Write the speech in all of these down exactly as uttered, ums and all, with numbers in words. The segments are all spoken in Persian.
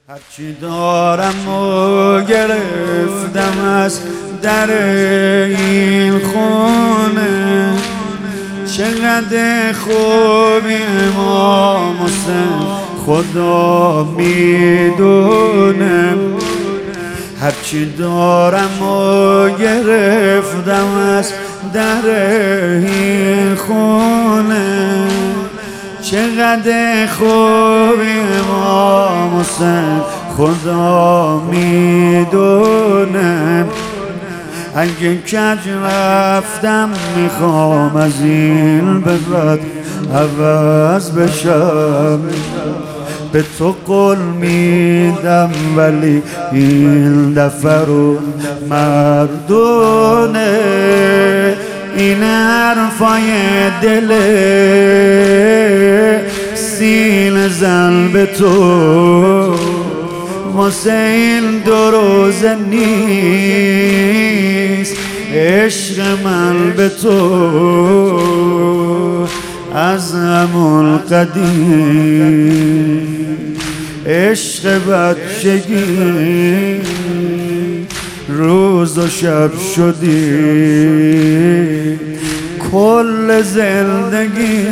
هرچی دارم و گرفتم از در این خونه، چقدر خوبی امام حسین خدا میدونه. هرچی دارم و گرفتم از در این خونه، چقدر خوبی امام حسین خدا میدونه. اگه کج رفتم میخوام از این به بعد عوض بشم، به تو قول میدم ولی این دفعه رو مردونه. این حرفای دل سینه زن به تو واسه این دو روزه نیست. عشق من به تو از همون قدیم، عشق بچگی روز و شب شدی کل زندگی.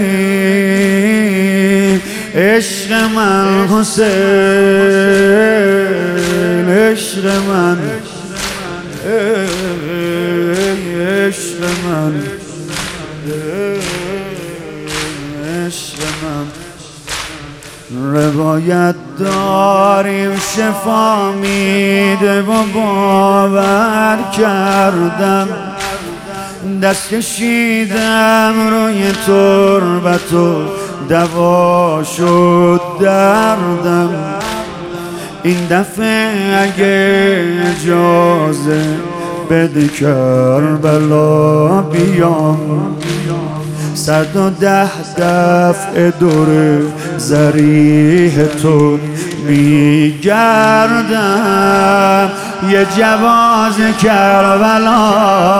عشق من حسین، عشق من، عشق من، عشق من. روایت داریم شفا میده و باور کردم، دست کشیدم روی تربت و دوا شد دردم. این دفعه اگه اجازه بده کربلا بیام، صد و ده دفعه دور ضریح تو میگردم. یه جواز کربلا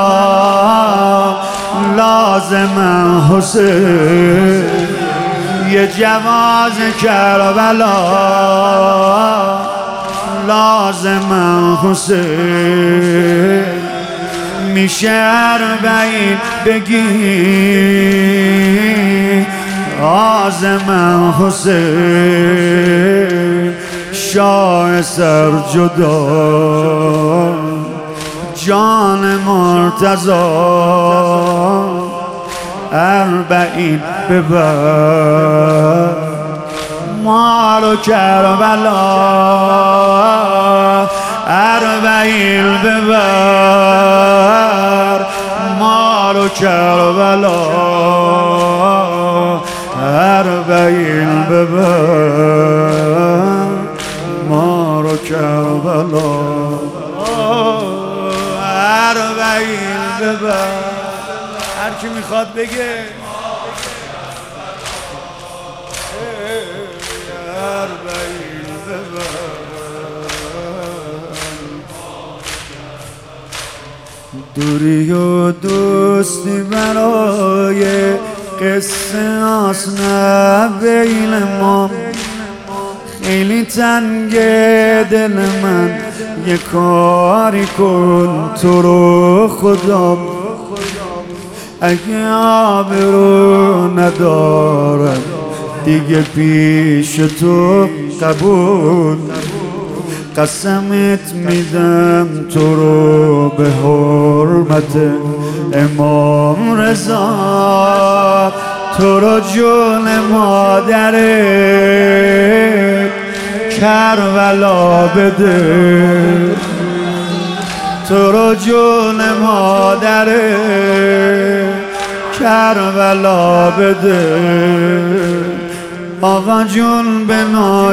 لازم حسین، یه جواز کربلا لازم حسین. میشه اربعین بگی آزم حسین، شاه سر جدا جان مرتضی. اربعین ببر ما رو کربلا، اربعین ببر ما رو کربلا، اربعین ببر ما رو کربلا، اربعین ببر. هر کی میخواد بگه اربعین ببر. دوری و دوستی برای قصه آسنه بین ما، خیلی تنگه دل من، یه کاری کن تو رو خدا. اگه آبرو ندارم دیگه پیش تو قبول، قسمت میدم تو رو به حرمت امام رضا. تو رو جون مادره کربلا بده، تو رو جون مادره کربلا بده. آقا جون به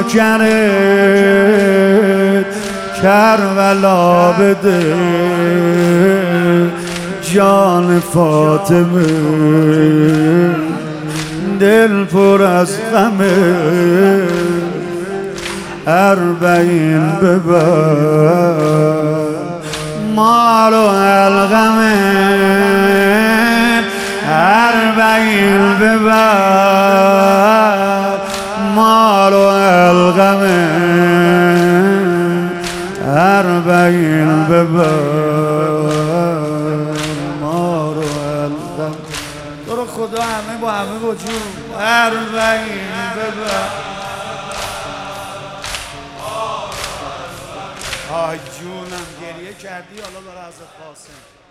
نوکرت کربلا بده، جان فاطمه دل پر از غمه. اربعین ببر ما رو الغمه، اربعین ببر ما رو الغمه. اربعین ببر ما رو الغم. تو رو خدا همه با همه وجود اربعین ببر. آی جونم گریه کردی حالا برای حضرت قاسم.